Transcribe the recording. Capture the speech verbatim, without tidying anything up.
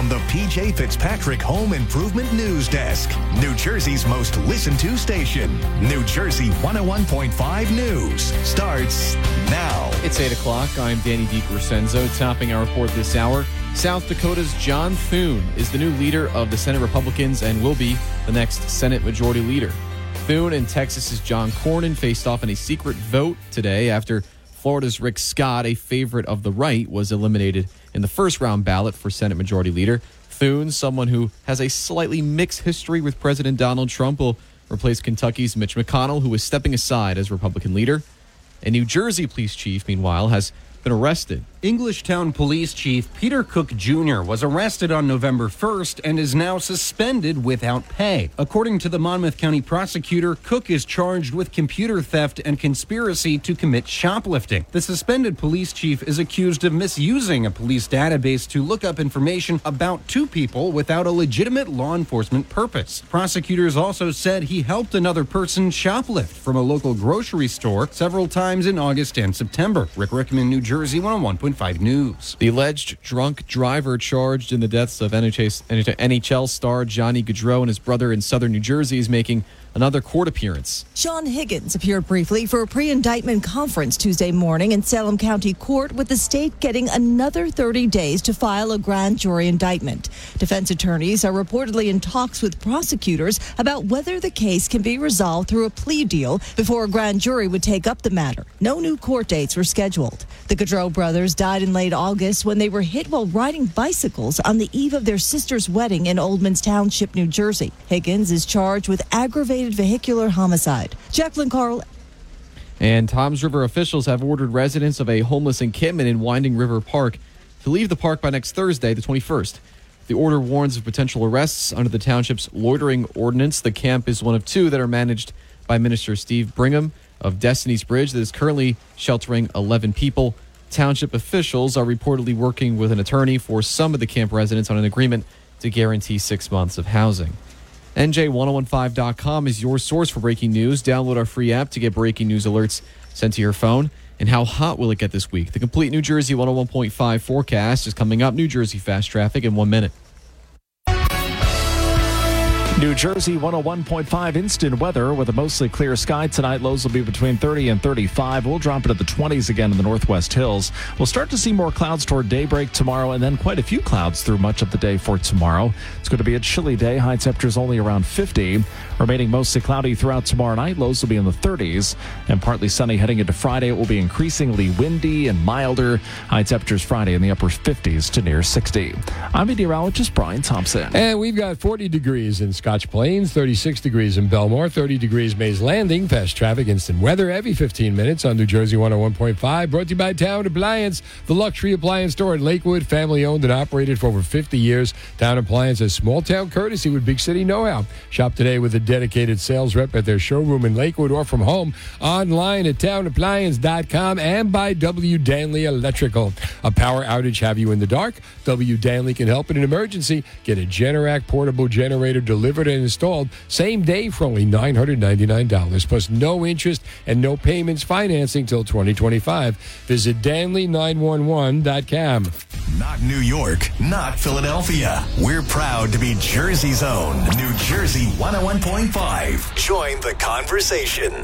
from the P J Fitzpatrick Home Improvement News Desk, New Jersey's most listened to station. New Jersey one oh one point five News starts now. It's eight o'clock. I'm Danny DiCrescenzo. Topping our report this hour, South Dakota's John Thune is the new leader of the Senate Republicans and will be the next Senate Majority Leader. Thune and Texas's John Cornyn faced off in a secret vote today after Florida's Rick Scott, a favorite of the right, was eliminated in the first round ballot for Senate Majority Leader. Thune, someone who has a slightly mixed history with President Donald Trump, will replace Kentucky's Mitch McConnell, who is stepping aside as Republican leader. A New Jersey police chief, meanwhile, has been arrested. Englishtown Police Chief Peter Cook Junior was arrested on November first and is now suspended without pay. According to the Monmouth County prosecutor, Cook is charged with computer theft and conspiracy to commit shoplifting. The suspended police chief is accused of misusing a police database to look up information about two people without a legitimate law enforcement purpose. Prosecutors also said he helped another person shoplift from a local grocery store several times in August and September. Rick Rickman, New Jersey, one oh one point five News. The alleged drunk driver charged in the deaths of N H L star Johnny Gaudreau and his brother in southern New Jersey is making another court appearance. Sean Higgins appeared briefly for a pre-indictment conference Tuesday morning in Salem County Court, with the state getting another thirty days to file a grand jury indictment. Defense attorneys are reportedly in talks with prosecutors about whether the case can be resolved through a plea deal before a grand jury would take up the matter. No new court dates were scheduled. The Gaudreau brothers died in late August when they were hit while riding bicycles on the eve of their sister's wedding in Oldman's Township, New Jersey. Higgins is charged with aggravated vehicular homicide. Jacqueline Carl. And Toms River officials have ordered residents of a homeless encampment in Winding River Park to leave the park by next Thursday, the twenty-first. The order warns of potential arrests under the township's loitering ordinance. The camp is one of two that are managed by Minister Steve Brigham of Destiny's Bridge that is currently sheltering eleven people. Township officials are reportedly working with an attorney for some of the camp residents on an agreement to guarantee six months of housing. N J ten fifteen dot com is your source for breaking news. Download our free app to get breaking news alerts sent to your phone. And how hot will it get this week? The complete New Jersey one oh one point five forecast is coming up. New Jersey fast traffic in one minute. New Jersey one oh one point five instant weather with a mostly clear sky tonight. Lows will be between thirty and thirty-five. We'll drop into the twenties again in the Northwest Hills. We'll start to see more clouds toward daybreak tomorrow, and then quite a few clouds through much of the day for tomorrow. It's going to be a chilly day. High temperatures only around fifty. Remaining mostly cloudy throughout tomorrow night. Lows will be in the thirties. And partly sunny heading into Friday. It will be increasingly windy and milder. High temperatures Friday in the upper fifties to near sixty. I'm meteorologist Brian Thompson. And we've got forty degrees in Scotch Plains, thirty-six degrees in Belmore, thirty degrees Mays Landing. Fast traffic, instant weather every fifteen minutes on New Jersey one oh one point five. Brought to you by Town Appliance, the luxury appliance store in Lakewood, family owned and operated for over fifty years. Town Appliance has small town courtesy with big city know-how. Shop today with a dedicated sales rep at their showroom in Lakewood or from home online at town appliance dot com and by W. Danley Electrical. A power outage have you in the dark? W. Danley can help in an emergency. Get a Generac portable generator delivered and installed same day for only nine hundred ninety-nine dollars, plus no interest and no payments financing till twenty twenty-five. Visit danley nine one one dot com. Not New York, not Philadelphia. We're proud to be Jersey's own New Jersey one oh one point five. Join the conversation.